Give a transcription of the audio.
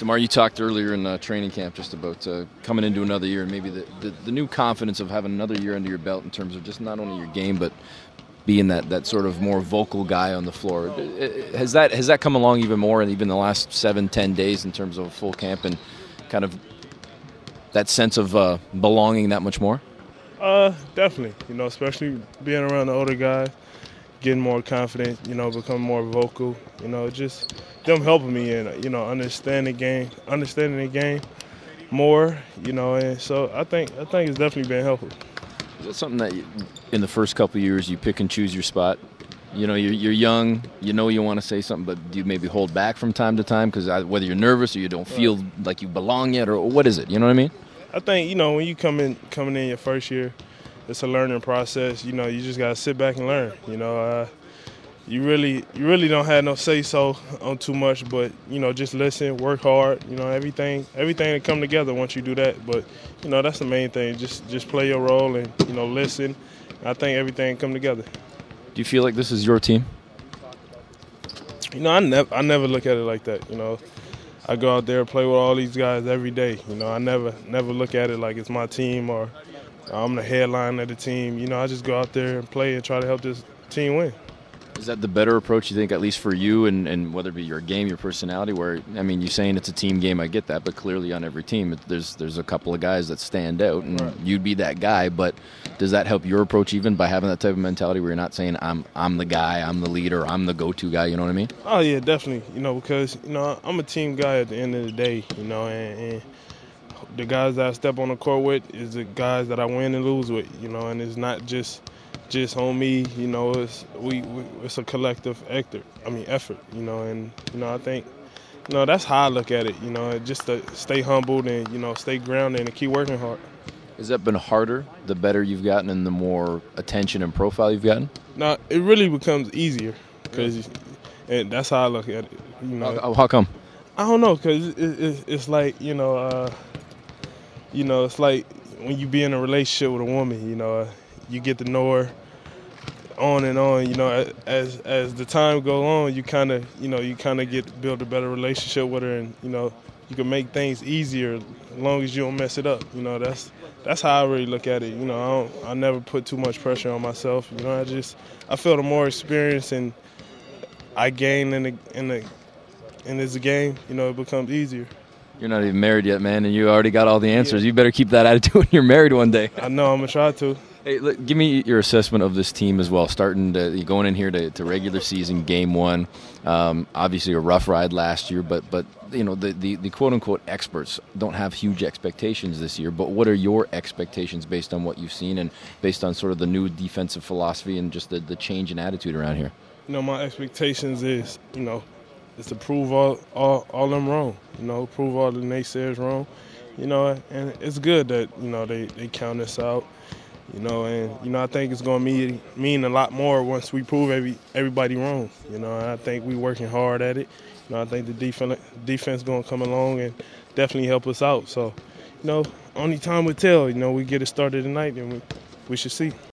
DeMar, you talked earlier in training camp just about coming into another year and maybe the new confidence of having another year under your belt in terms of just not only your game but being that sort of more vocal guy on the floor. Has that come along even more in even the last 7-10 days in terms of full camp and kind of that sense of belonging that much more? Definitely. Especially being around the older guys, getting more confident. Becoming more vocal. Just them helping me and understanding the game more. And so I think it's definitely been helpful. Is that something that in the first couple of years you pick and choose your spot? You're young, you want to say something, but do you maybe hold back from time to time because whether you're nervous or you don't feel like you belong yet, or what is it? You know what I mean? I think when you coming in your first year, it's a learning process. You just gotta sit back and learn. You really don't have no say so on too much, but just listen, work hard. Everything that come together once you do that. But that's the main thing. Just play your role and listen. I think everything come together. Do you feel like this is your team? I never look at it like that. I go out there and play with all these guys every day. I never look at it like it's my team or I'm the headline of the team. I just go out there and play and try to help this team win. Is that the better approach, you think, at least for you, and whether it be your game, your personality, where, I mean, you're saying it's a team game, I get that, but clearly on every team there's a couple of guys that stand out, and right. You'd be that guy, but does that help your approach even by having that type of mentality where you're not saying, I'm the guy, I'm the leader, I'm the go-to guy, you know what I mean? Oh, yeah, definitely, because, I'm a team guy at the end of the day, and the guys that I step on the court with is the guys that I win and lose with, and it's not just on me, it's a collective effort, and I think that's how I look at it, just to stay humbled and stay grounded and keep working hard. Has that been harder the better you've gotten and the more attention and profile you've gotten? No, it really becomes easier and that's how I look at it. How come? I don't know, because it's like it's like when you be in a relationship with a woman, you get to know her on and on, as the time go on, you kind of build a better relationship with her, and you can make things easier as long as you don't mess it up. That's how I really look at it. I never put too much pressure on myself. I feel the more experience and I gain in this game, it becomes easier. You're not even married yet, man, and you already got all the answers. Yeah. You better keep that attitude when you're married one day. I know, I'm going to try to. Hey, look, give me your assessment of this team as well, going in here to regular season game one. Obviously a rough ride last year, but the quote-unquote experts don't have huge expectations this year, but what are your expectations based on what you've seen and based on sort of the new defensive philosophy and just the change in attitude around here? My expectations is to prove all them wrong, prove all the naysayers wrong, and it's good that, they count us out, and, I think it's going to mean a lot more once we prove everybody wrong, and I think we're working hard at it. I think the defense going to come along and definitely help us out. So, only time will tell. We get it started tonight, and we should see.